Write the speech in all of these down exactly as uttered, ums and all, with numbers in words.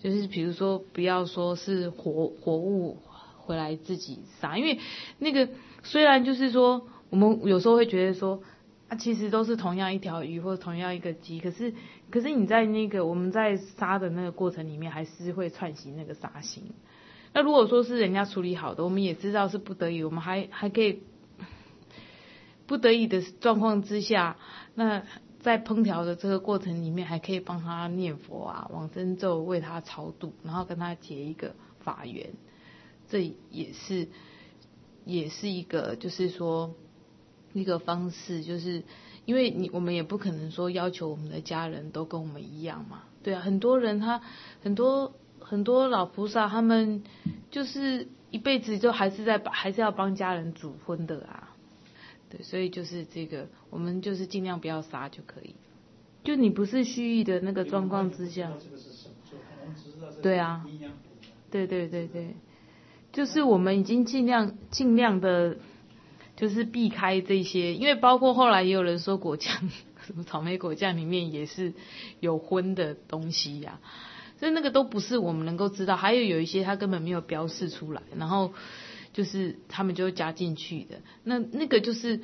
就是比如说不要说是活活物回来自己杀，因为那个虽然就是说我们有时候会觉得说啊，其实都是同样一条鱼或同样一个鸡，可是可是你在那个我们在杀的那个过程里面，还是会串习那个杀心。那如果说是人家处理好的，我们也知道是不得已，我们还还可以不得已的状况之下，那在烹调的这个过程里面，还可以帮他念佛啊，往生咒为他超度，然后跟他结一个法缘，这也是也是一个就是说一个方式，就是因为你我们也不可能说要求我们的家人都跟我们一样嘛，对啊，很多人他很多很多老菩萨他们就是一辈子就还是在还是要帮家人煮荤的啊。对，所以就是这个，我们就是尽量不要杀就可以。就你不是蓄意的那个状况之下，对啊，对对对对，就是我们已经尽量尽量的，就是避开这些，因为包括后来也有人说果酱，什么草莓果酱里面也是有荤的东西呀、啊，所以那个都不是我们能够知道。还有有一些它根本没有标示出来，然后。就是他们就加进去的，那那个就是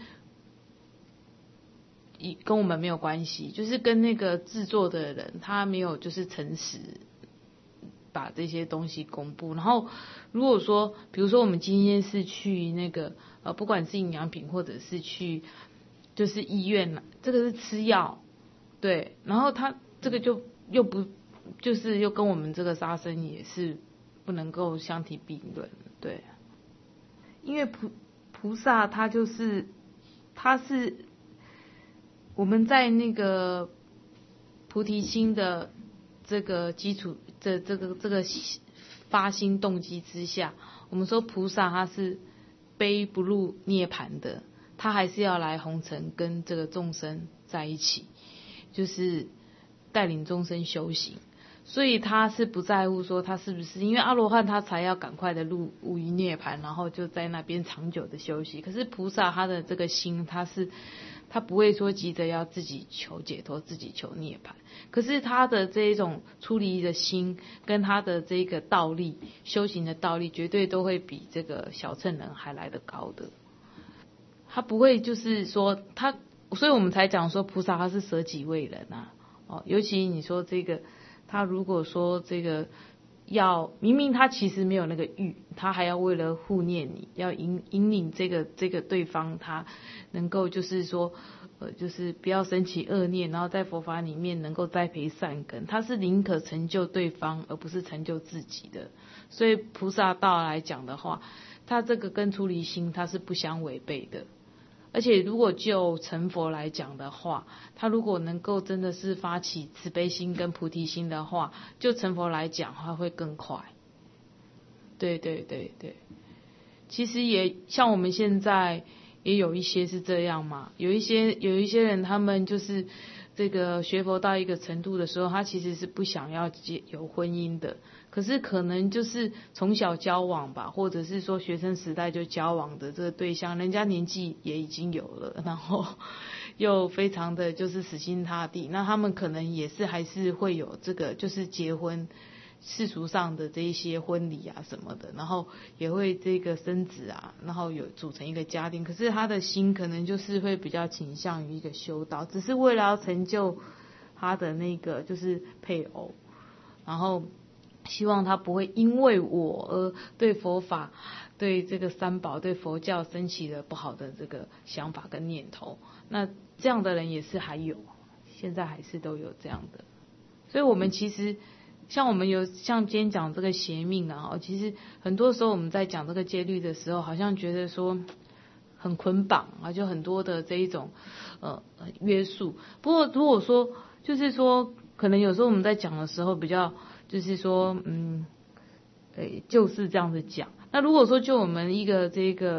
跟我们没有关系，就是跟那个制作的人他没有就是诚实把这些东西公布。然后如果说比如说我们今天是去那个呃不管是营养品或者是去就是医院，这个是吃药，对，然后他这个就又不就是又跟我们这个杀生也是不能够相提并论，对。因为菩菩萨他就是他是我们在那个菩提心的这个基础这这个这个发心动机之下，我们说菩萨他是悲不入涅槃的，他还是要来红尘跟这个众生在一起，就是带领众生修行。所以他是不在乎说他是不是，因为阿罗汉他才要赶快的入无余涅槃，然后就在那边长久的休息。可是菩萨他的这个心，他是他不会说急着要自己求解脱，自己求涅槃。可是他的这一种出离的心，跟他的这个道力，修行的道力，绝对都会比这个小乘人还来得高的。他不会就是说他，所以我们才讲说菩萨他是舍己为人啊。哦，尤其你说这个。他如果说这个要明明他其实没有那个欲，他还要为了护念你，要引引领这个这个对方，他能够就是说呃就是不要升起恶念，然后在佛法里面能够栽培善根，他是宁可成就对方而不是成就自己的。所以菩萨道来讲的话，他这个跟出离心他是不相违背的。而且如果就成佛来讲的话，他如果能够真的是发起慈悲心跟菩提心的话，就成佛来讲他会更快。对对对对，其实也像我们现在也有一些是这样嘛，有一些有一些人他们就是这个学佛到一个程度的时候，他其实是不想要结有婚姻的，可是可能就是从小交往吧，或者是说学生时代就交往的这个对象，人家年纪也已经有了，然后又非常的就是死心塌地，那他们可能也是还是会有这个就是结婚世俗上的这一些婚礼啊什么的，然后也会这个生子啊，然后有组成一个家庭，可是他的心可能就是会比较倾向于一个修道，只是为了要成就他的那个就是配偶，然后希望他不会因为我而对佛法、对这个三宝、对佛教升起了不好的这个想法跟念头。那这样的人也是还有，现在还是都有这样的。所以我们其实像我们有像今天讲这个邪命啊，其实很多时候我们在讲这个戒律的时候，好像觉得说很捆绑啊，就很多的这一种呃约束。不过如果说就是说，可能有时候我们在讲的时候比较就是说嗯，诶就是这样子讲。那如果说就我们一个这个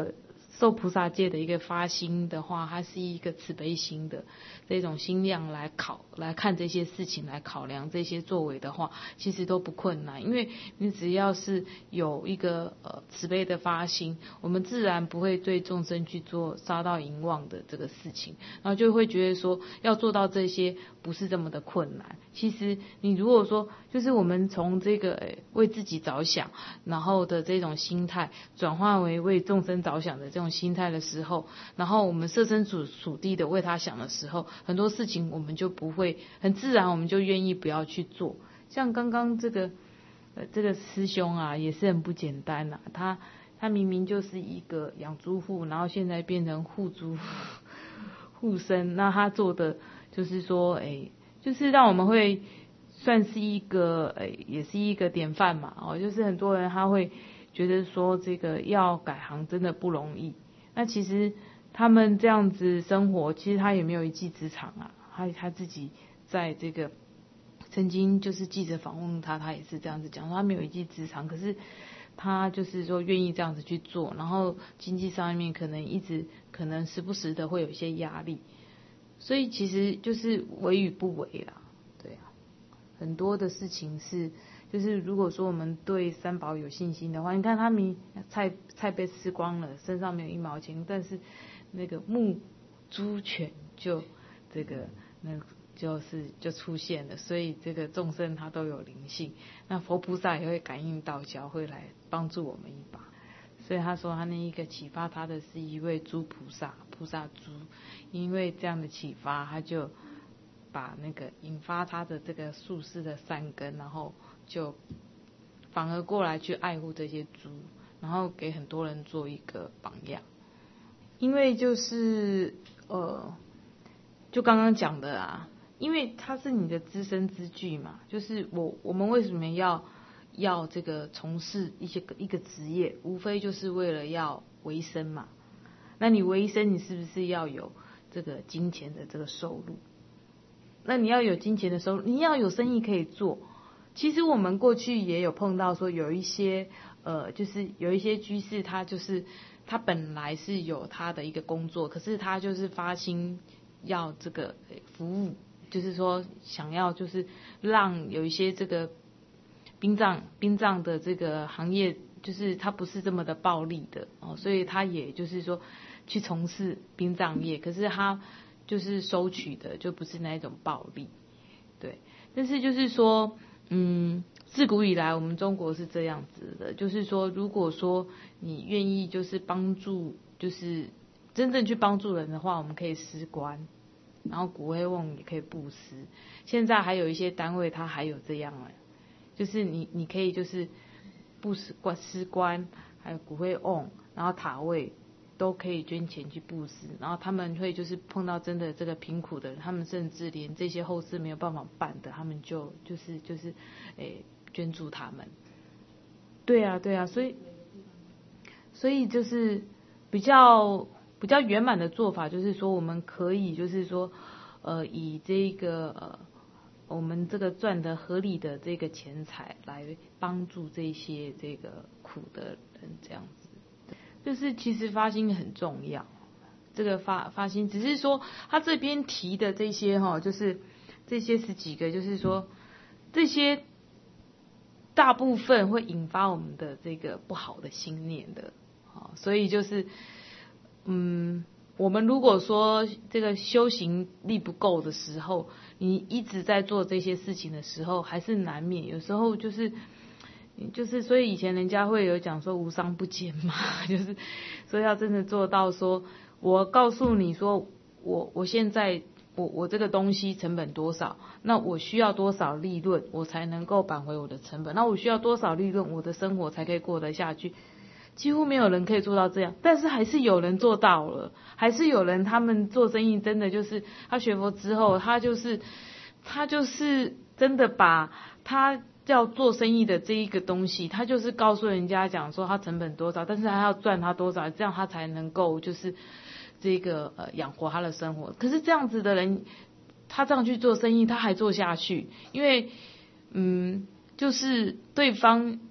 受菩萨戒的一个发心的话，它是一个慈悲心的这种心量来考来看这些事情，来考量这些作为的话，其实都不困难。因为你只要是有一个呃慈悲的发心，我们自然不会对众生去做杀盗淫妄的这个事情，然后就会觉得说要做到这些不是这么的困难。其实你如果说就是我们从这个、欸、为自己着想，然后的这种心态转换为为众生着想的这种心态的时候，然后我们设身处处地的为他想的时候，很多事情我们就不会很自然，我们就愿意不要去做。像刚刚这个呃这个师兄啊，也是很不简单啊，他他明明就是一个养猪户，然后现在变成护猪护生，那他做的就是说，哎，就是让我们会算是一个，哎，也是一个典范嘛，哦，就是很多人他会觉得说这个要改行真的不容易。那其实他们这样子生活，其实他也没有一技之长啊。他他自己在这个曾经就是记者访问他，他也是这样子讲，说他没有一技之长，可是他就是说愿意这样子去做，然后经济上面可能一直可能时不时的会有一些压力，所以其实就是为与不为啦，对啊，很多的事情是。就是如果说我们对三宝有信心的话，你看他们菜菜被吃光了，身上没有一毛钱，但是那个木猪犬就这个那就是就出现了，所以这个众生他都有灵性，那佛菩萨也会感应道交，会来帮助我们一把。所以他说他那一个启发他的是一位猪菩萨，菩萨猪，因为这样的启发，他就把那个引发他的这个术士的善根，然后就反而过来去爱护这些猪，然后给很多人做一个榜样。因为就是呃，就刚刚讲的啊，因为它是你的资身之具嘛，就是我我们为什么要要这个从事一些一个职业，无非就是为了要维生嘛。那你维生，你是不是要有这个金钱的这个收入？那你要有金钱的收入，你要有生意可以做。其实我们过去也有碰到说，有一些呃，就是有一些居士，他就是他本来是有他的一个工作，可是他就是发心要这个服务，就是说想要就是让有一些这个殡葬殡葬的这个行业，就是他不是这么的暴利的哦，所以他也就是说去从事殡葬业，可是他就是收取的就不是那一种暴利，对，但是就是说。嗯，自古以来我们中国是这样子的，就是说如果说你愿意就是帮助，就是真正去帮助人的话，我们可以施棺，然后骨灰瓮也可以布施。现在还有一些单位它还有这样哎，就是你你可以就是布施棺施棺，还有骨灰瓮，然后塔位都可以捐钱去布施，然后他们会就是碰到真的这个贫苦的人，他们甚至连这些后事没有办法办的，他们就就是就是诶捐助他们。对啊对啊，所以所以就是比较比较圆满的做法，就是说我们可以就是说呃以这个呃我们这个赚的合理的这个钱财来帮助这些这个苦的人，这样子。就是其实发心很重要，这个发发心只是说他这边提的这些哈，就是这些十几个，就是说这些大部分会引发我们的这个不好的心念的，所以就是嗯，我们如果说这个修行力不够的时候，你一直在做这些事情的时候，还是难免有时候就是。就是所以以前人家会有讲说无商不奸嘛，就是所以要真的做到说，我告诉你说我我现在我我这个东西成本多少，那我需要多少利润，我才能够返回我的成本，那我需要多少利润，我的生活才可以过得下去。几乎没有人可以做到这样，但是还是有人做到了，还是有人他们做生意真的就是他学佛之后，他就是他就是真的把他要做生意的这一个东西，他就是告诉人家讲说他成本多少，但是他要赚他多少，这样他才能够就是这个呃养活他的生活。可是这样子的人，他这样去做生意，他还做下去，因为嗯，就是对方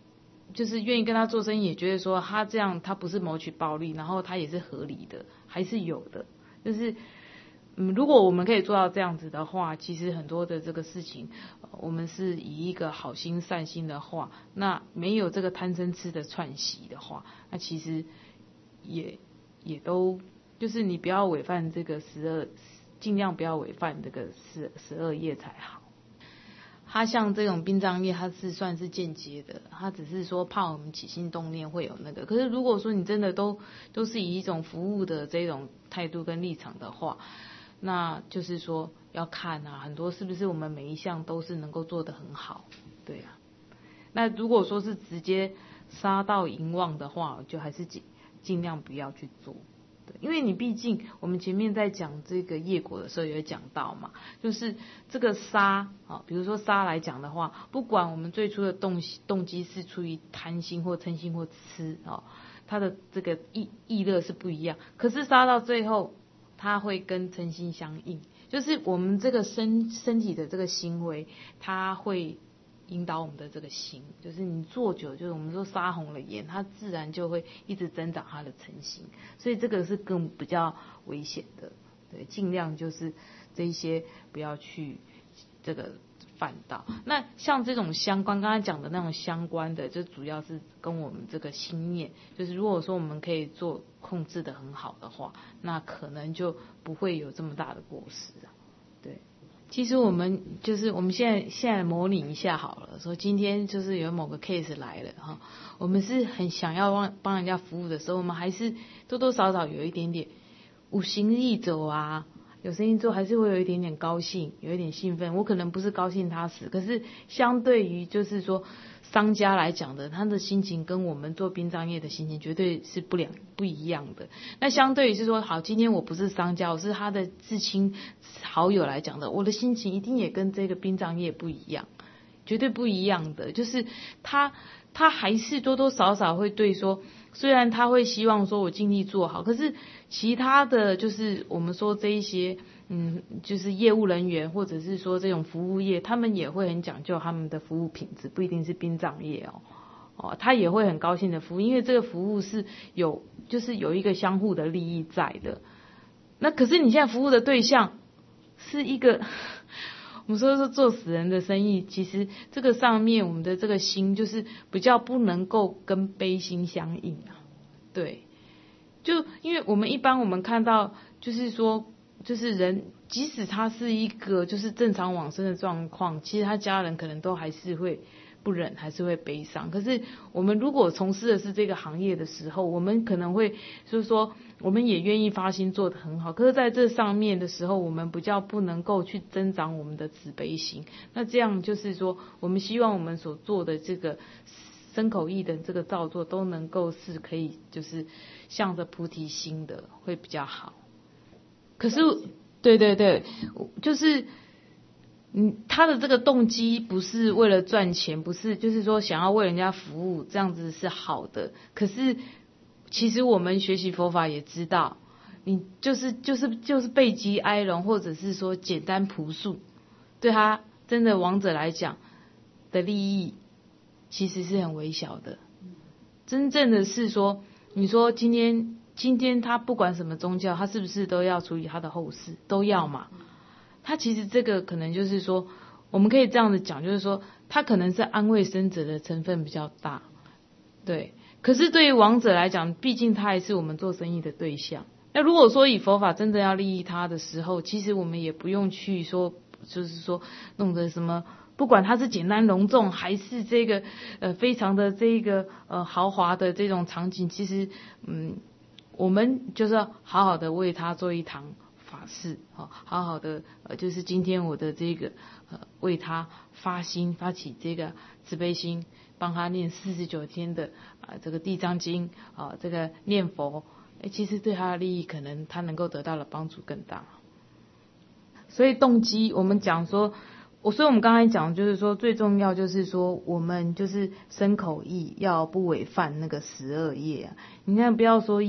就是愿意跟他做生意，也觉得说他这样他不是谋取暴利，然后他也是合理的，还是有的。就是嗯，如果我们可以做到这样子的话，其实很多的这个事情，呃、我们是以一个好心善心的话，那没有这个贪嗔痴的串习的话，那其实也也都就是你不要违犯这个十二，尽量不要违犯这个十十二业才好。它像这种殡葬业，它是算是间接的，它只是说怕我们起心动念会有那个。可是如果说你真的都都是以一种服务的这种态度跟立场的话，那就是说要看啊，很多是不是我们每一项都是能够做得很好，对啊。那如果说是直接杀到淫妄的话，就还是尽尽量不要去做。因为你毕竟我们前面在讲这个业果的时候也讲到嘛，就是这个杀啊，比如说杀来讲的话，不管我们最初的动动机是出于贪心或嗔心或痴啊，它的这个意意乐是不一样，可是杀到最后，它会跟嗔心相应，就是我们这个身身体的这个行为，它会引导我们的这个心，就是你做久，就是我们说杀红了眼，它自然就会一直增长它的嗔心，所以这个是更比较危险的。对，尽量就是这一些不要去这个犯到。那像这种相关，刚才讲的那种相关的，就主要是跟我们这个心念，就是如果说我们可以做控制的很好的话，那可能就不会有这么大的过失啊。对。其实我们就是我们现在现在模拟一下好了，说今天就是有某个 case 来了哈，我们是很想要帮帮人家服务的时候，我们还是多多少少有一点点五行力走啊，有生意做还是会有一点点高兴，有一点兴奋。我可能不是高兴他死，可是相对于就是说商家来讲的，他的心情跟我们做殡葬业的心情绝对是不两不一样的。那相对于是说，好，今天我不是商家，我是他的至亲好友来讲的，我的心情一定也跟这个殡葬业不一样，绝对不一样的。就是他他还是多多少少会对说，虽然他会希望说我尽力做好，可是其他的就是我们说这一些。嗯，就是业务人员或者是说这种服务业，他们也会很讲究他们的服务品质，不一定是殡葬业哦，哦，他也会很高兴的服务，因为这个服务是有就是有一个相互的利益在的。那可是你现在服务的对象是一个，我们说是做死人的生意，其实这个上面我们的这个心就是比较不能够跟悲心相应啊，对，就因为我们一般我们看到就是说。就是人，即使他是一个就是正常往生的状况，其实他家人可能都还是会不忍，还是会悲伤。可是我们如果从事的是这个行业的时候，我们可能会就是说，我们也愿意发心做得很好。可是在这上面的时候，我们比较不能够去增长我们的慈悲心。那这样就是说，我们希望我们所做的这个身口意的这个造作，都能够是可以就是向着菩提心的，会比较好。可是，对对对，就是，嗯，他的这个动机不是为了赚钱，不是就是说想要为人家服务，这样子是好的。可是，其实我们学习佛法也知道，你就是就是就是背极哀荣，或者是说简单朴素，对他真的亡者来讲的利益，其实是很微小的。真正的是说，你说今天。今天他不管什么宗教，他是不是都要处理他的后事？都要嘛。他其实这个可能就是说，我们可以这样子讲，就是说，他可能是安慰生者的成分比较大，对。可是对于亡者来讲，毕竟他还是我们做生意的对象。那如果说以佛法真的要利益他的时候，其实我们也不用去说，就是说弄得什么。不管它是简单隆重，还是这个呃非常的这个呃豪华的这种场景，其实嗯。我们就是要好好的为他做一堂法事，好好的呃，就是今天我的这个呃，为他发心发起这个慈悲心，帮他念四十九天的啊、呃、这个地藏经啊、呃，这个念佛，哎，其实对他的利益可能他能够得到的帮助更大。所以动机，我们讲说，我所以我们刚才讲就是说，最重要就是说，我们就是身口意要不违犯那个十二业啊。你看，不要说。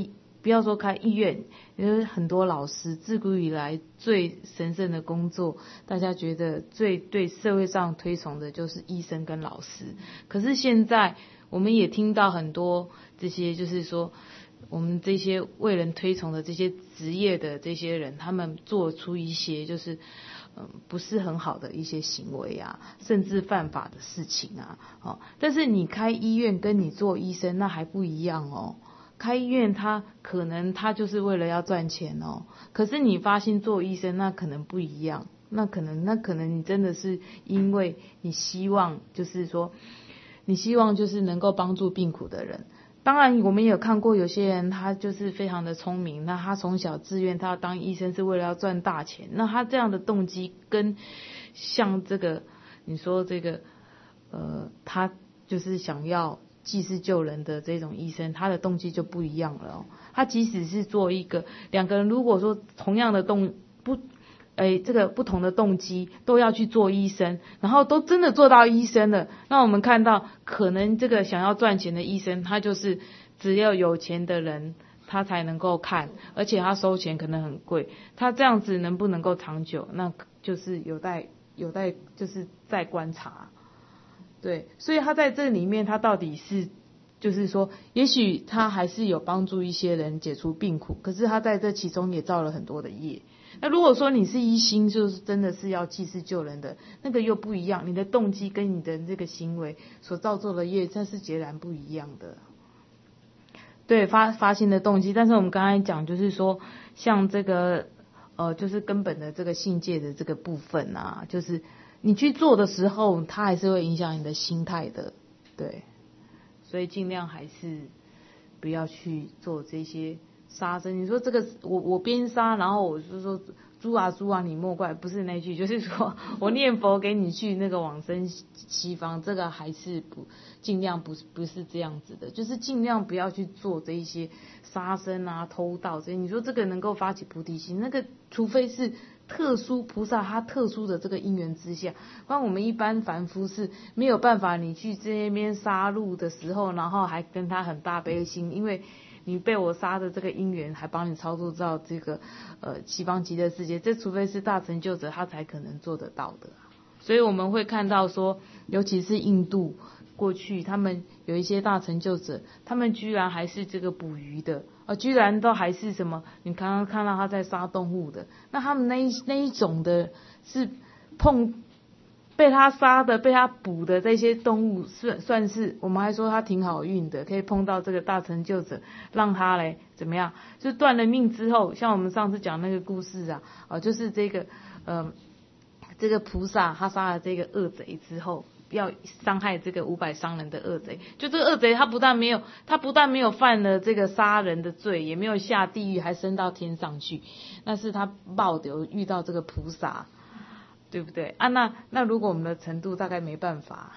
不要说开医院，因为很多老师自古以来最神圣的工作，大家觉得最对社会上推崇的就是医生跟老师。可是现在我们也听到很多这些，就是说我们这些为人推崇的这些职业的这些人，他们做出一些就是嗯不是很好的一些行为啊，甚至犯法的事情啊。哦，但是你开医院跟你做医生那还不一样哦。开医院他可能他就是为了要赚钱哦，可是你发心做医生那可能不一样，那可能那可能你真的是因为你希望就是说你希望就是能够帮助病苦的人。当然我们也有看过有些人他就是非常的聪明，那他从小自愿他要当医生是为了要赚大钱，那他这样的动机跟像这个你说这个呃他就是想要济世救人的这种医生，他的动机就不一样了哦。他即使是做一个两个人如果说同样的动不诶这个不同的动机都要去做医生，然后都真的做到医生了，那我们看到可能这个想要赚钱的医生，他就是只要有钱的人他才能够看，而且他收钱可能很贵，他这样子能不能够长久，那就是有待有待就是再观察。对，所以他在这里面他到底是就是说也许他还是有帮助一些人解除病苦，可是他在这其中也造了很多的业。那如果说你是一心就是真的是要济世救人的，那个又不一样，你的动机跟你的这个行为所造作的业这是截然不一样的。对，发发心的动机，但是我们刚才讲就是说像这个呃就是根本的这个信戒的这个部分啊，就是你去做的时候它还是会影响你的心态的。对，所以尽量还是不要去做这些杀生。你说这个我我边杀，然后我就说猪啊猪啊你莫怪，不是那句，就是说我念佛给你去那个往生西方，这个还是不尽量不是不是这样子的，就是尽量不要去做这一些杀生啊偷盗这些。你说这个能够发起菩提心，那个除非是特殊菩萨他特殊的这个因缘之下，不然我们一般凡夫是没有办法，你去这边杀戮的时候，然后还跟他很大悲心，因为你被我杀的这个因缘还帮你超度到这个呃西方极乐世界，这除非是大成就者他才可能做得到的。所以我们会看到说，尤其是印度过去他们有一些大成就者，他们居然还是这个捕鱼的，呃，居然都还是什么，你刚刚看到他在杀动物的，那他们那一那一种的是碰被他杀的被他捕的这些动物，算算是我们还说他挺好运的，可以碰到这个大成就者，让他嘞怎么样，就断了命之后，像我们上次讲那个故事啊，呃，就是这个呃这个菩萨他杀了这个恶贼之后，要伤害这个五百伤人的恶贼，就这个恶贼他不但没有他不但没有犯了这个杀人的罪，也没有下地狱，还升到天上去，那是他报的遇到这个菩萨，对不对啊？那那如果我们的程度大概没办法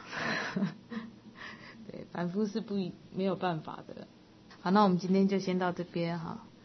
对，凡夫是不没有办法的。好，那我们今天就先到这边哈。